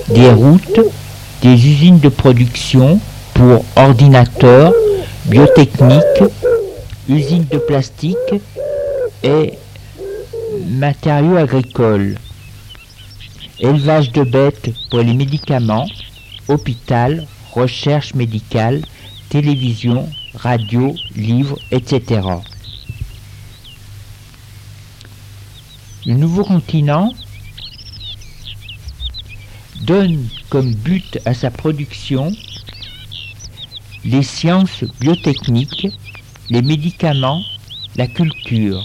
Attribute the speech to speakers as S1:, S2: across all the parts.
S1: des routes, des usines de production pour ordinateurs, biotechnique, usines de plastique et matériaux agricoles, élevage de bêtes pour les médicaments, hôpital, recherche médicale, télévision, radio, livres, etc. Le nouveau continent donne comme but à sa production les sciences biotechniques, les médicaments, la culture.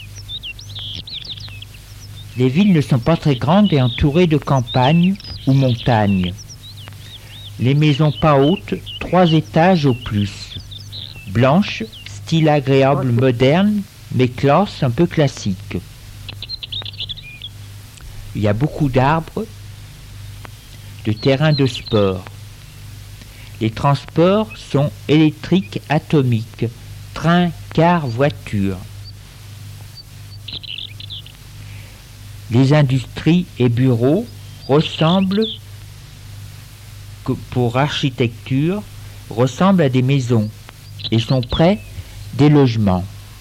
S1: Les villes ne sont pas très grandes et entourées de campagnes ou montagnes. Les maisons pas hautes, 3 étages au plus. Blanches, style agréable moderne, mais classe un peu classique. Il y a beaucoup d'arbres, de terrains de sport. Les transports sont électriques atomiques, trains, cars, voitures. Les industries et bureaux ressemblent, pour architecture, ressemblent à des maisons et sont près des logements.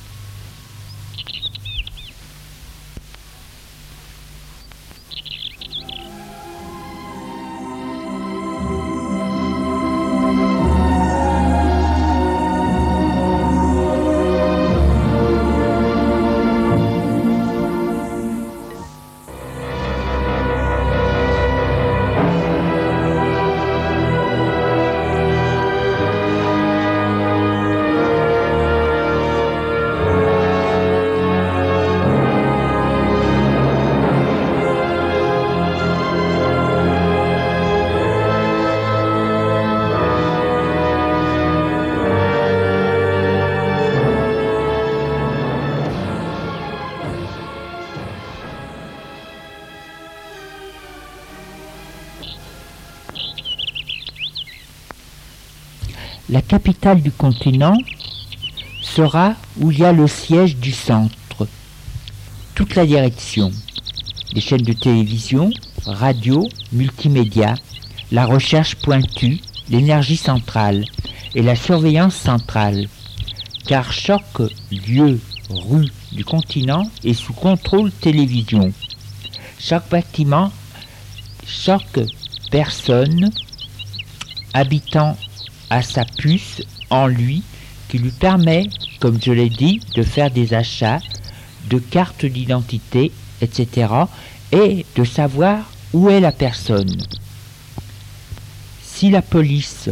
S1: La capitale du continent sera où il y a le siège du centre, toute la direction, les chaînes de télévision, radio, multimédia, la recherche pointue, l'énergie centrale et la surveillance centrale, car chaque lieu, rue du continent est sous contrôle télévision. Chaque bâtiment, chaque personne habitant à sa puce en lui qui lui permet, comme je l'ai dit, de faire des achats, de cartes d'identité, etc. et de savoir où est la personne. Si la police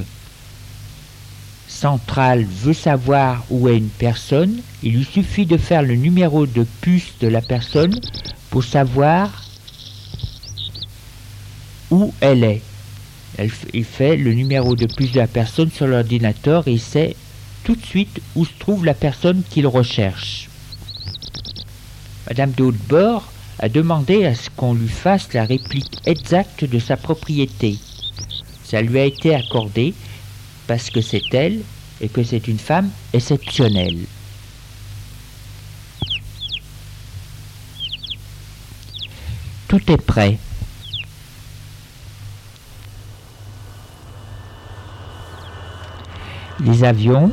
S1: centrale veut savoir où est une personne, il lui suffit de faire le numéro de puce de la personne pour savoir où elle est. Il fait le numéro de puce de la personne sur l'ordinateur et il sait tout de suite où se trouve la personne qu'il recherche. Madame de Hautebord a demandé à ce qu'on lui fasse la réplique exacte de sa propriété. Ça lui a été accordé parce que c'est elle et que c'est une femme exceptionnelle. Tout est prêt. Les avions,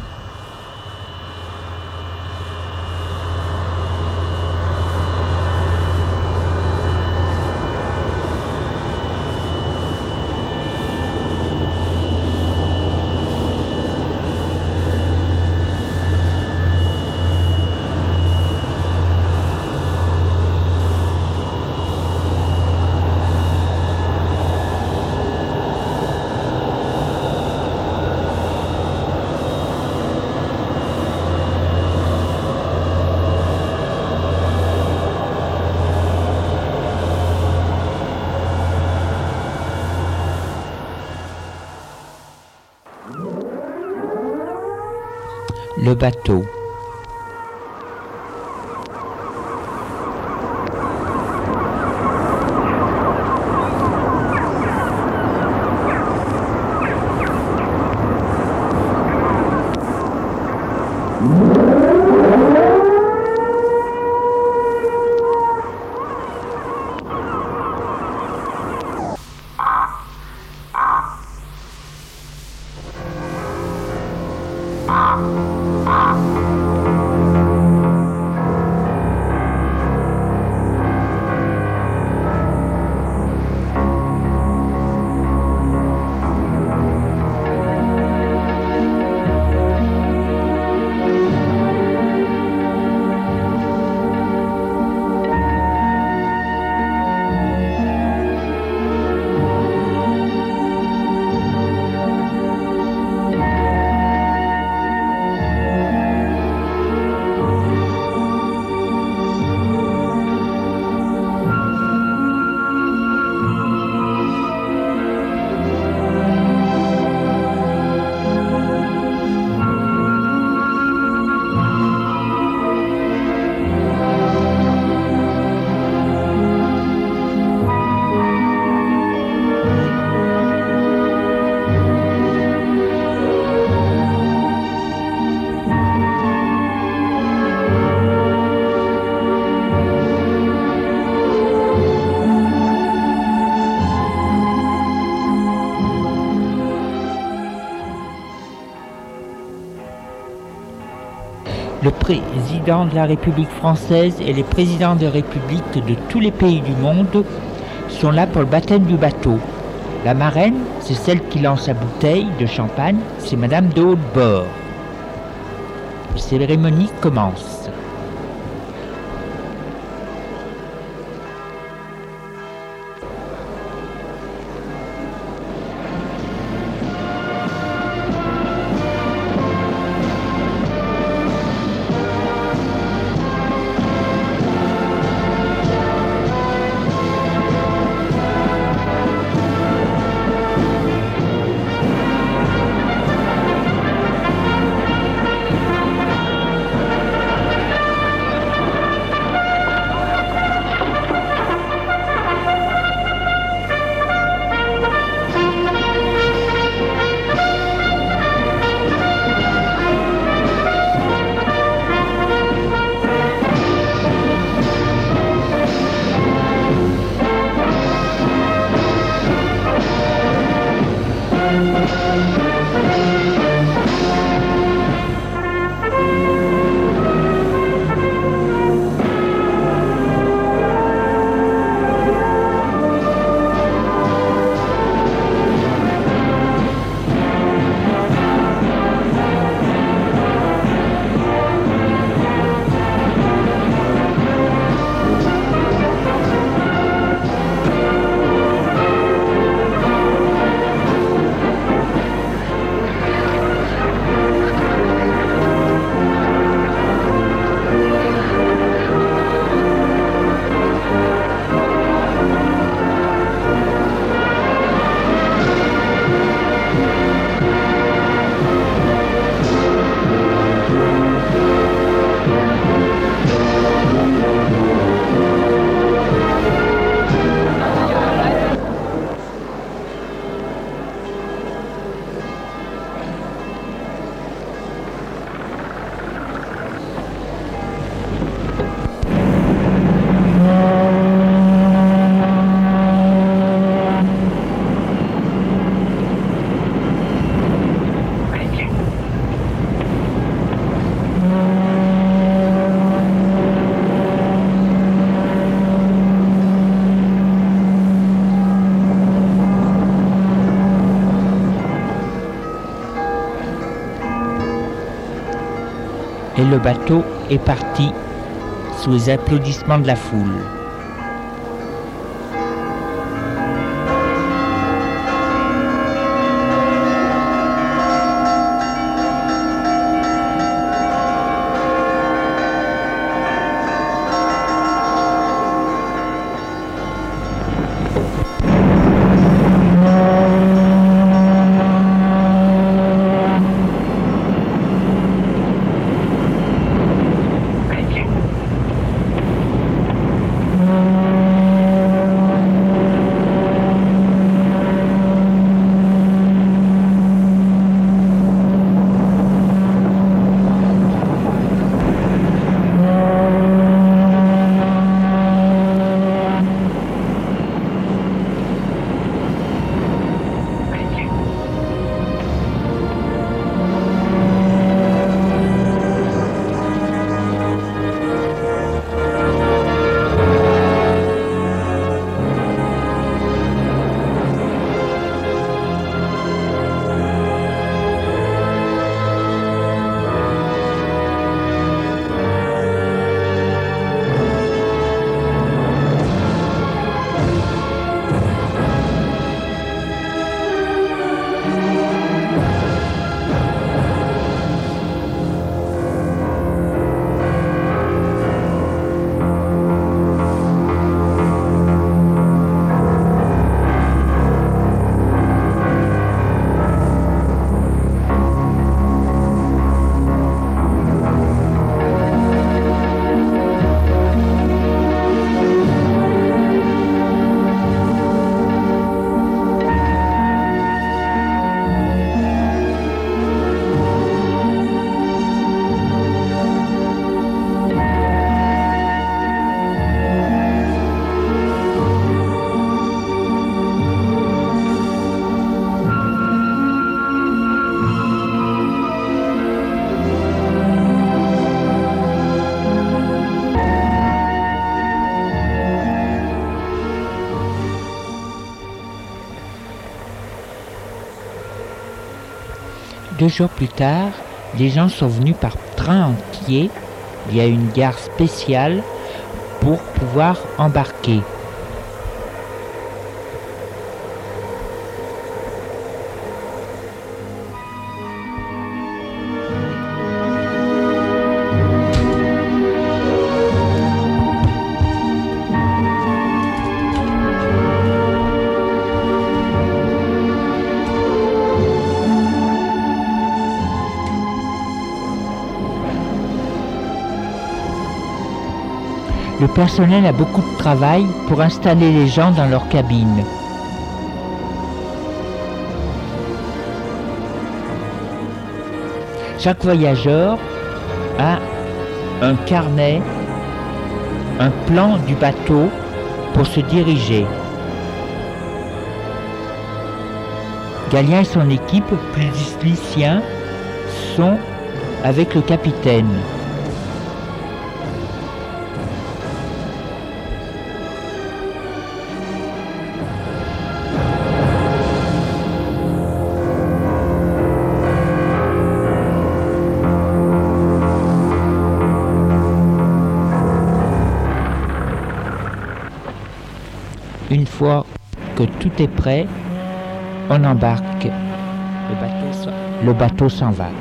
S1: le bateau. Le président de la République française et les présidents de républiques de tous les pays du monde sont là pour le baptême du bateau. La marraine, c'est celle qui lance la bouteille de champagne, c'est Madame de Hautebord. La cérémonie commence. Et le bateau est parti sous les applaudissements de la foule. 2 jours plus tard, les gens sont venus par train entier. Il y a une gare spéciale pour pouvoir embarquer. Le personnel a beaucoup de travail pour installer les gens dans leur cabine. Chaque voyageur a un carnet, un plan du bateau pour se diriger. Galien et son équipe, plus Lucien, sont avec le capitaine. Une fois que tout est prêt, on embarque. Le bateau s'en va.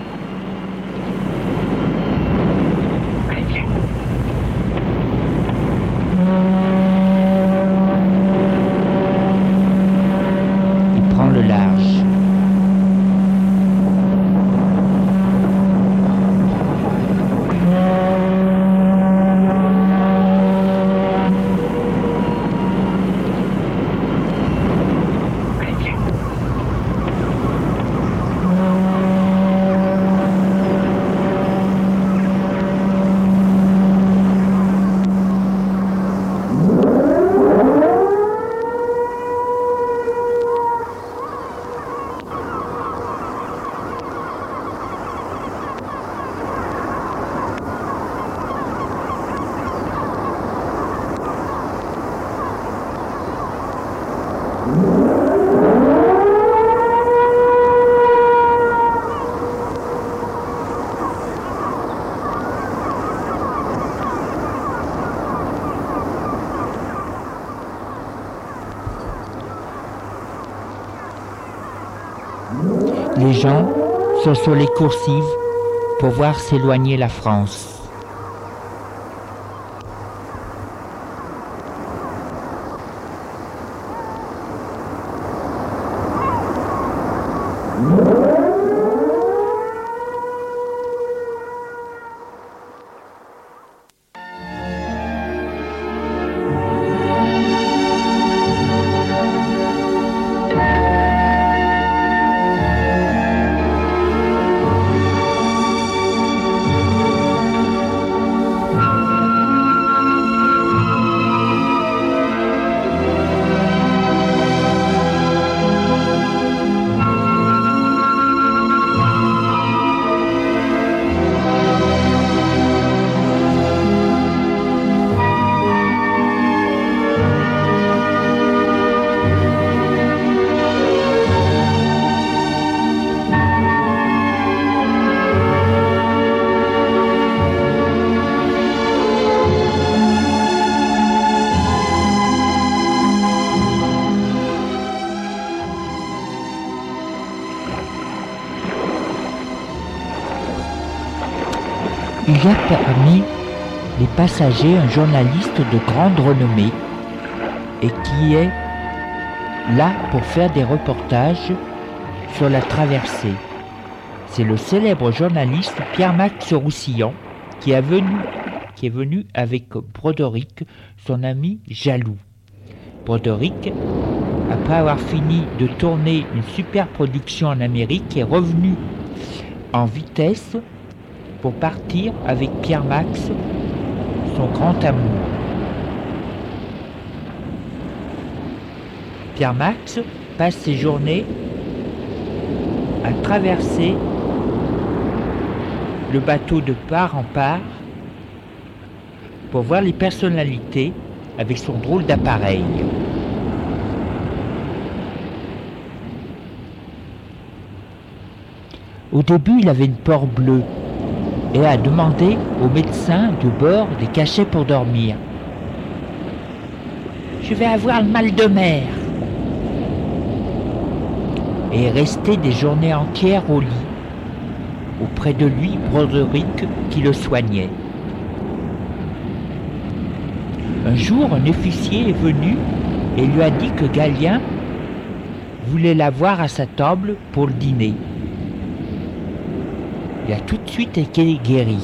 S1: Il prend le large. Les gens sont sur les coursives pour voir s'éloigner la France. Il y a parmi les passagers un journaliste de grande renommée et qui est là pour faire des reportages sur la traversée. C'est le célèbre journaliste Pierre-Max Roussillon qui est venu avec Broderick, son ami jaloux. Broderick, après avoir fini de tourner une super production en Amérique, est revenu en vitesse pour partir avec Pierre-Max, son grand amour. Pierre-Max passe ses journées à traverser le bateau de part en part pour voir les personnalités avec son drôle d'appareil. Au début, il avait une peur bleue et a demandé au médecin de bord des cachets pour dormir. « Je vais avoir le mal de mer !» Et est resté des journées entières au lit. Auprès de lui, Broderick qui le soignait. Un jour, un officier est venu et lui a dit que Galien voulait l'avoir à sa table pour le dîner. Il a tout de suite été guéri.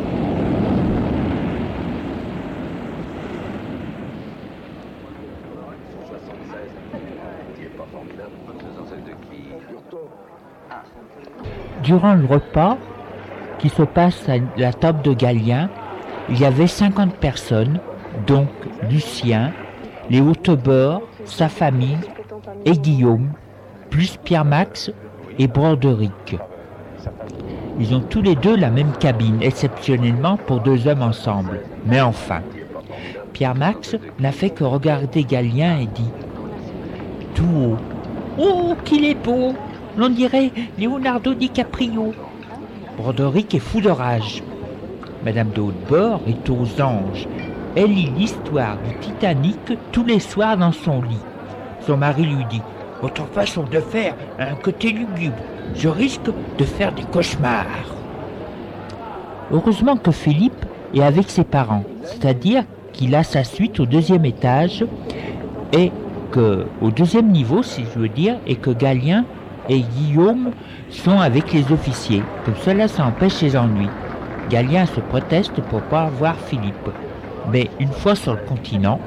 S1: Durant le repas qui se passe à la table de Galien, il y avait 50 personnes, donc Lucien, les Hautebord, sa famille et Guillaume, plus Pierre-Max et Broderick. Ils ont tous les deux la même cabine, exceptionnellement pour 2 hommes ensemble. Mais enfin, Pierre-Max n'a fait que regarder Galien et dit tout haut: « Oh, qu'il est beau! L'on dirait Leonardo DiCaprio. » Broderick est fou de rage. Madame de Hautebord est aux anges. Elle lit l'histoire du Titanic tous les soirs dans son lit. Son mari lui dit: « Votre façon de faire a un côté lugubre. Je risque de faire des cauchemars. » Heureusement que Philippe est avec ses parents, c'est-à-dire qu'il a sa suite au 2e étage et au 2e niveau, si je veux dire, et que Galien et Guillaume sont avec les officiers. Comme cela, ça empêche les ennuis. Galien se proteste pour pas voir Philippe. Mais une fois sur le continent,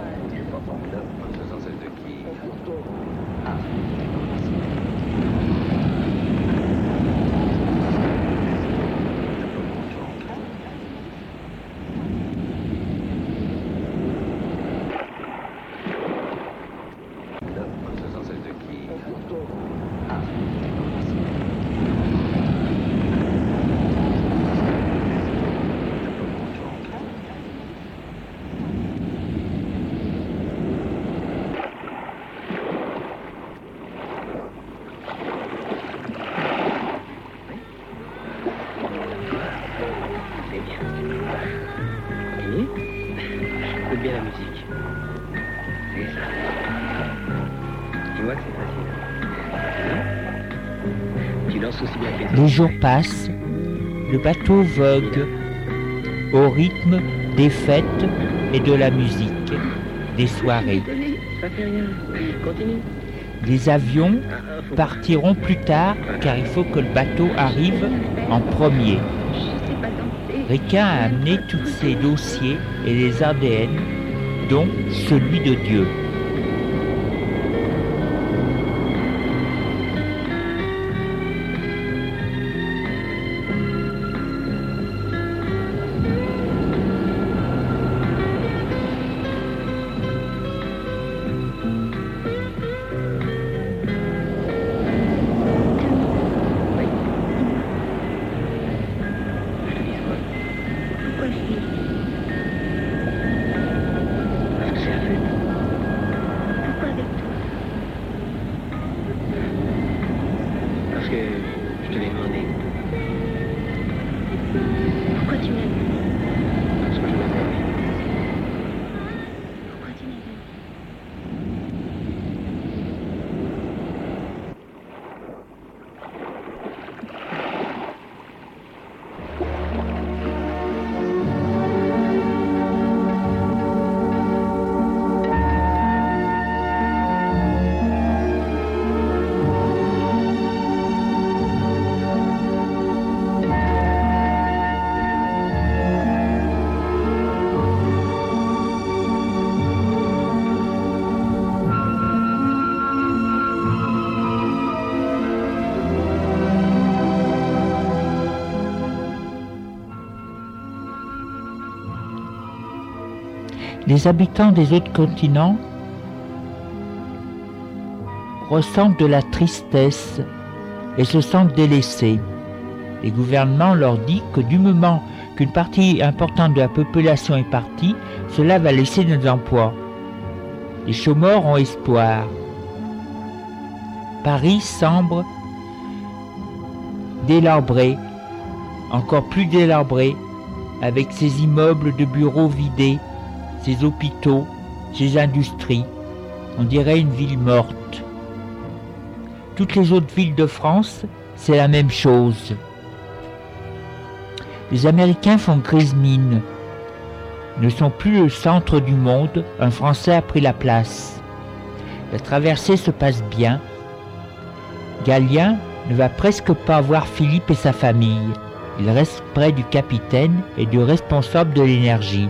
S2: Écoute bien la musique. C'est ça. Tu vois que c'est facile. Tu lances aussi bien que
S1: les jours passent, le bateau vogue au rythme des fêtes et de la musique, des soirées.
S2: Ça fait rien. Continue.
S1: Les avions partiront plus tard car il faut que le bateau arrive en premier. Riquin a amené tous ses dossiers et les ADN, dont celui de Dieu. Les habitants des autres continents ressentent de la tristesse et se sentent délaissés. Les gouvernements leur disent que du moment qu'une partie importante de la population est partie, cela va laisser des emplois. Les chômeurs ont espoir. Paris semble délabré, encore plus délabré, avec ses immeubles de bureaux vidés, ses hôpitaux, ses industries. On dirait une ville morte. Toutes les autres villes de France, c'est la même chose. Les Américains font grise mine. Ne sont plus le centre du monde, un Français a pris la place. La traversée se passe bien. Galien ne va presque pas voir Philippe et sa famille. Il reste près du capitaine et du responsable de l'énergie.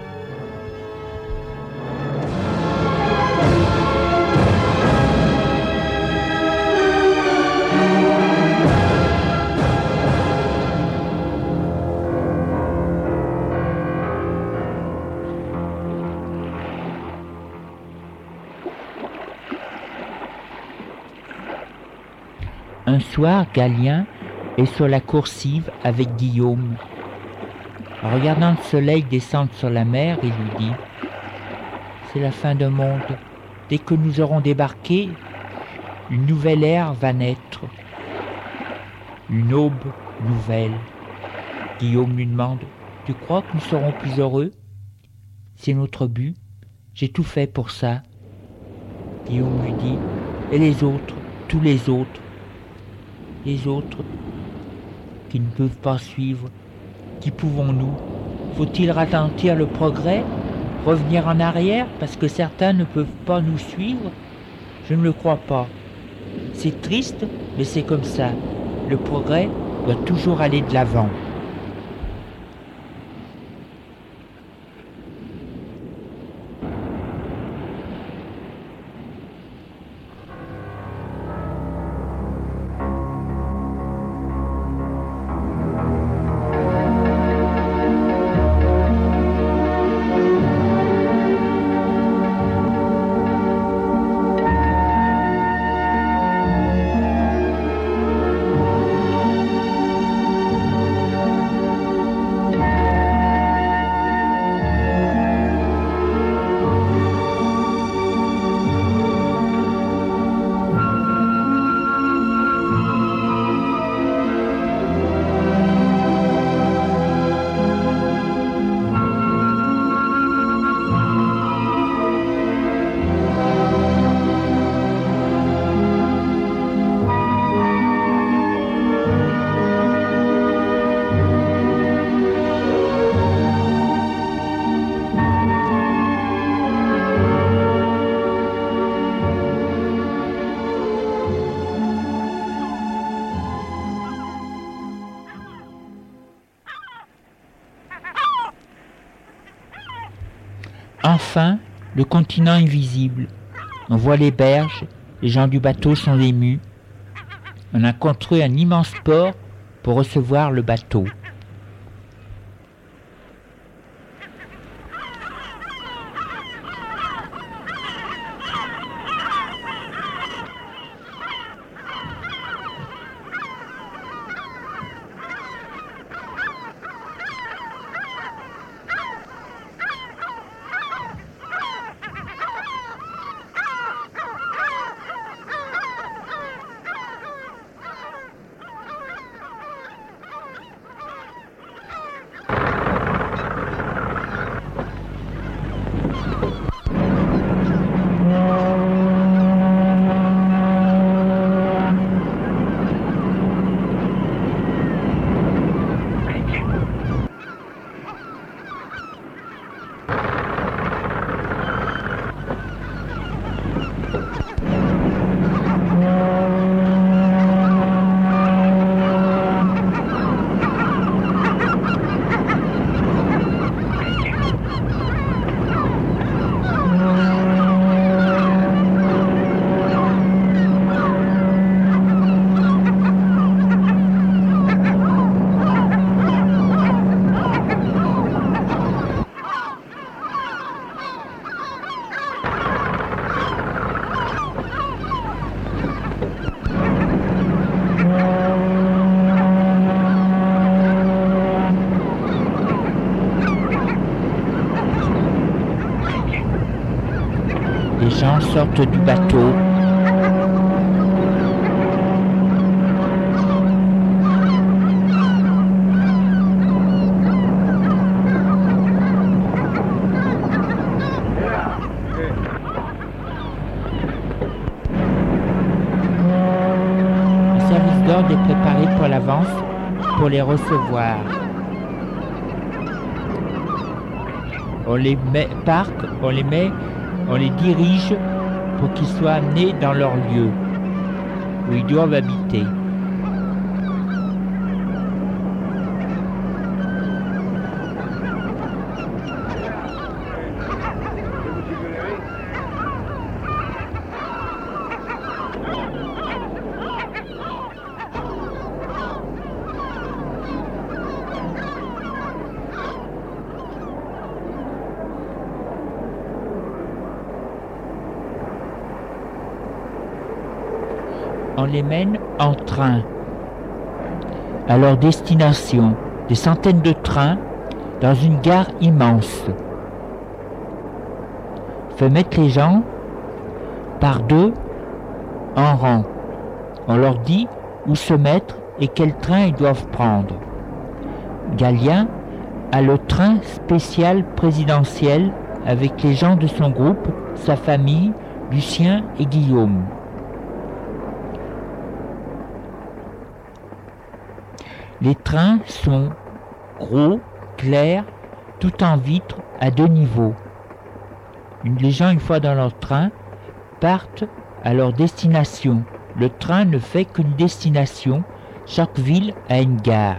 S1: Un soir, Galien est sur la coursive avec Guillaume. En regardant le soleil descendre sur la mer, il lui dit « C'est la fin du monde. Dès que nous aurons débarqué, une nouvelle ère va naître. Une aube nouvelle. » Guillaume lui demande « Tu crois que nous serons plus heureux ? C'est notre but. J'ai tout fait pour ça. » Guillaume lui dit « Et les autres, tous les autres ? Les autres qui ne peuvent pas suivre, qui pouvons-nous ? Faut-il ralentir le progrès, revenir en arrière parce que certains ne peuvent pas nous suivre ? Je ne le crois pas. C'est triste, mais c'est comme ça. Le progrès doit toujours aller de l'avant. Enfin, le continent est visible. On voit les berges, les gens du bateau sont émus. On a construit un immense port pour recevoir le bateau. Les gens sortent du bateau. l'ordre est préparé pour l'avance pour les recevoir. On les parque, on les dirige pour qu'ils soient amenés dans leur lieu où ils doivent habiter. On les mène en train à leur destination, des centaines de trains dans une gare immense. On fait mettre les gens par deux en rang. On leur dit où se mettre et quel train ils doivent prendre. Galien a le train spécial présidentiel avec les gens de son groupe, sa famille, Lucien et Guillaume. Les trains sont gros, clairs, tout en vitre, à 2 niveaux. Les gens, une fois dans leur train, partent à leur destination. Le train ne fait qu'une destination. Chaque ville a une gare.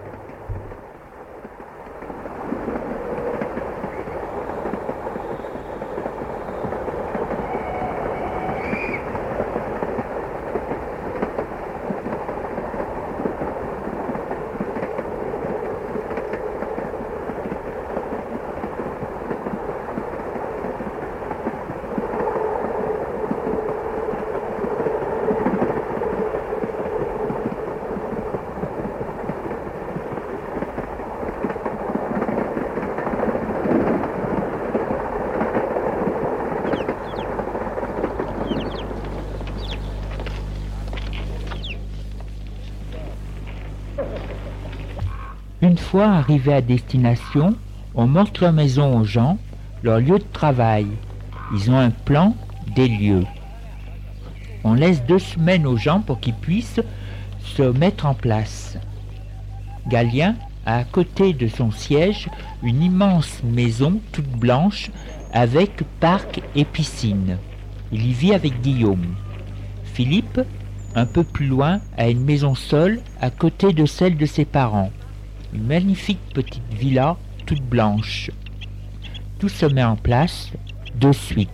S1: Une fois arrivés à destination, on montre leur maison aux gens, leur lieu de travail. Ils ont un plan des lieux. On laisse 2 semaines aux gens pour qu'ils puissent se mettre en place. Galien a à côté de son siège une immense maison toute blanche avec parc et piscine. Il y vit avec Guillaume. Philippe, un peu plus loin, a une maison seule à côté de celle de ses parents. Une magnifique petite villa toute blanche. Tout se met en place de suite.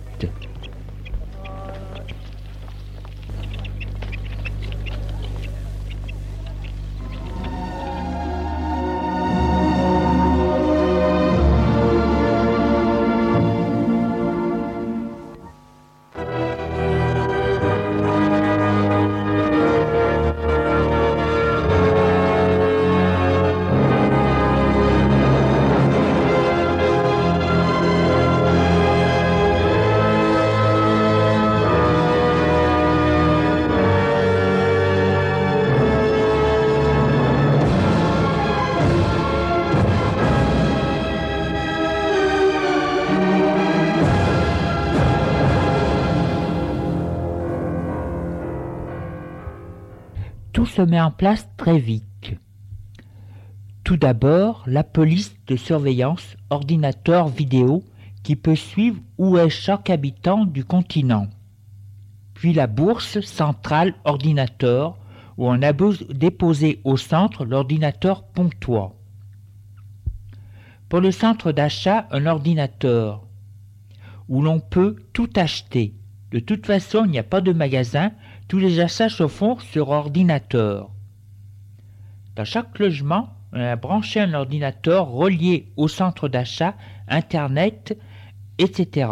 S1: Tout se met en place très vite. Tout d'abord, la police de surveillance, ordinateur vidéo, qui peut suivre où est chaque habitant du continent. Puis la bourse centrale ordinateur, où on a déposé au centre l'ordinateur Pontois. Pour le centre d'achat, un ordinateur, où l'on peut tout acheter. De toute façon, il n'y a pas de magasin, tous les achats se font sur ordinateur. Dans chaque logement, on a branché un ordinateur relié au centre d'achat, Internet, etc.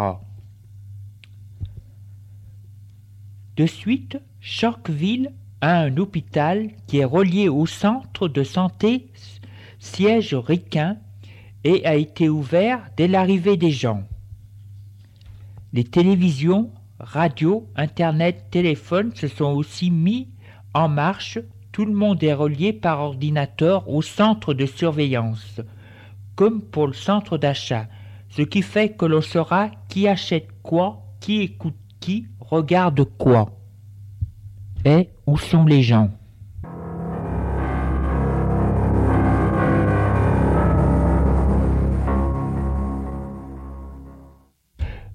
S1: De suite, chaque ville a un hôpital qui est relié au centre de santé siège ricain et a été ouvert dès l'arrivée des gens. Les télévisions, radio, internet, téléphone se sont aussi mis en marche. Tout le monde est relié par ordinateur au centre de surveillance, comme pour le centre d'achat, ce qui fait que l'on saura qui achète quoi, qui écoute qui, regarde quoi, et où sont les gens.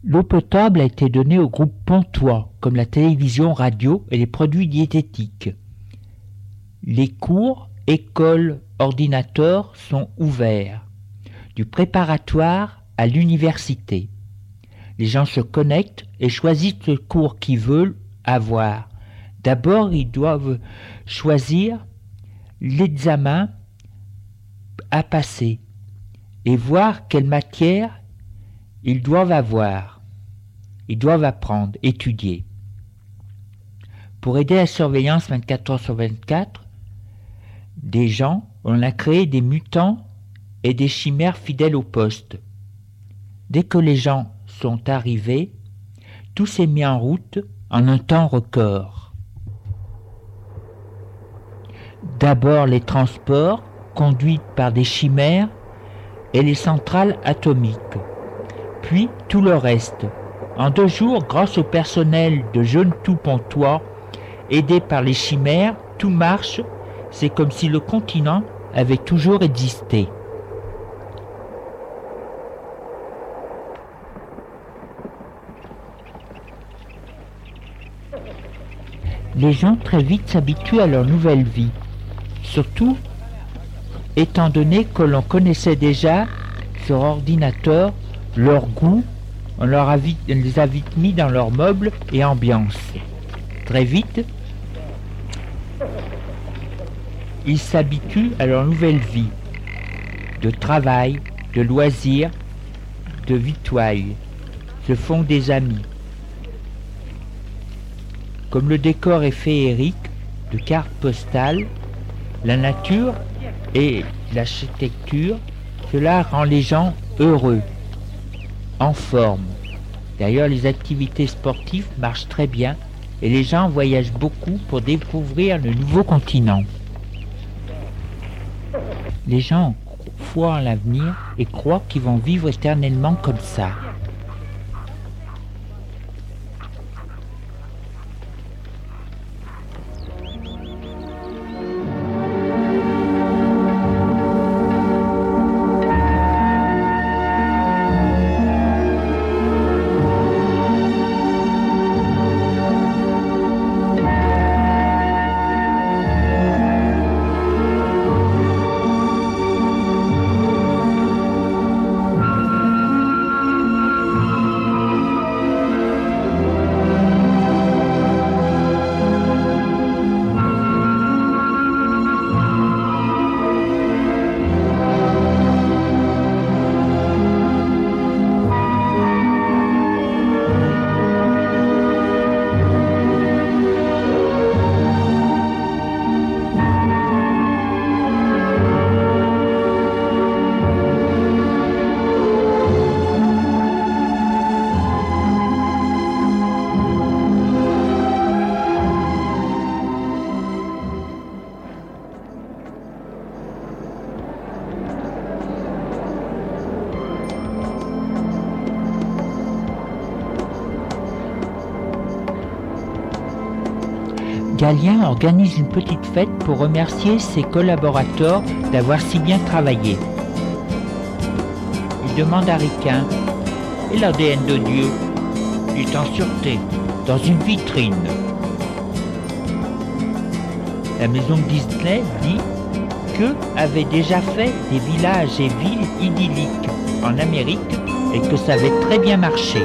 S1: L'eau potable a été donnée au groupe Pontois, comme la télévision, radio et les produits diététiques. Les cours, écoles, ordinateurs sont ouverts, du préparatoire à l'université. Les gens se connectent et choisissent le cours qu'ils veulent avoir. D'abord, ils doivent choisir l'examen à passer et voir quelle matière ils doivent avoir. Ils doivent apprendre, étudier. Pour aider la surveillance 24 heures sur 24, des gens, on a créé des mutants et des chimères fidèles au poste. Dès que les gens sont arrivés, tout s'est mis en route en un temps record. D'abord les transports conduits par des chimères et les centrales atomiques, puis tout le reste. En 2 jours, grâce au personnel de Jeunes Tout Pontois, aidé par les chimères, tout marche, c'est comme si le continent avait toujours existé. Les gens très vite s'habituent à leur nouvelle vie, surtout étant donné que l'on connaissait déjà sur ordinateur leurs goûts, on les a vite mis dans leurs meubles et ambiance. Très vite, ils s'habituent à leur nouvelle vie, de travail, de loisirs, de victuailles, se font des amis. Comme le décor est féerique, de cartes postales, la nature et l'architecture, cela rend les gens heureux, en forme. D'ailleurs, les activités sportives marchent très bien et les gens voyagent beaucoup pour découvrir le nouveau continent. Les gens ont foi en l'avenir et croient qu'ils vont vivre éternellement comme ça. Galien organise une petite fête pour remercier ses collaborateurs d'avoir si bien travaillé. Il demande à Riquin « Et l'ADN de Dieu ?» Il est en sûreté, dans une vitrine. La maison Disney dit qu'eux avaient déjà fait des villages et villes idylliques en Amérique et que ça avait très bien marché.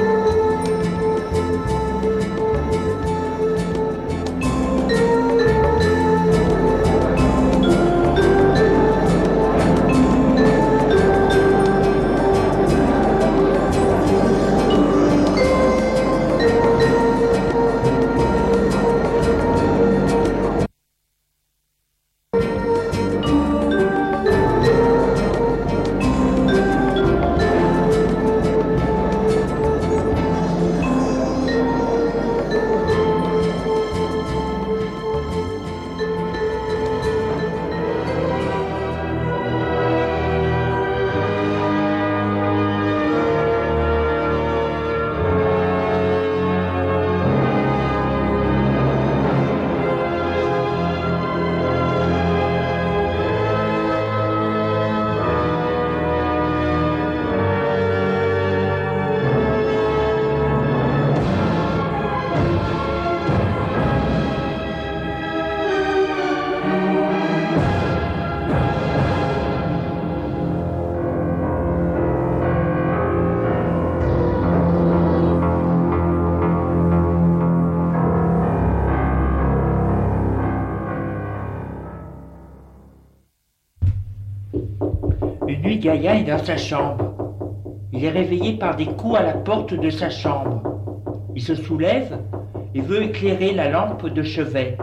S1: nuit, Gaïa est dans sa chambre. Il est réveillé par des coups à la porte de sa chambre. Il se soulève et veut éclairer la lampe de chevet.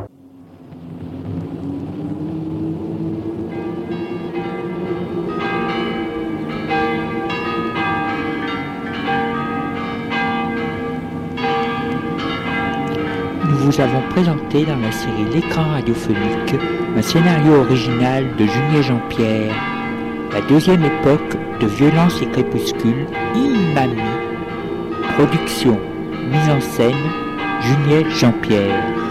S1: Nous vous avons présenté dans la série L'écran radiophonique un scénario original de Junier Jean-Pierre, la deuxième époque de Violence et Crépuscule, Imami. Production, mise en scène, Junier Jean-Pierre.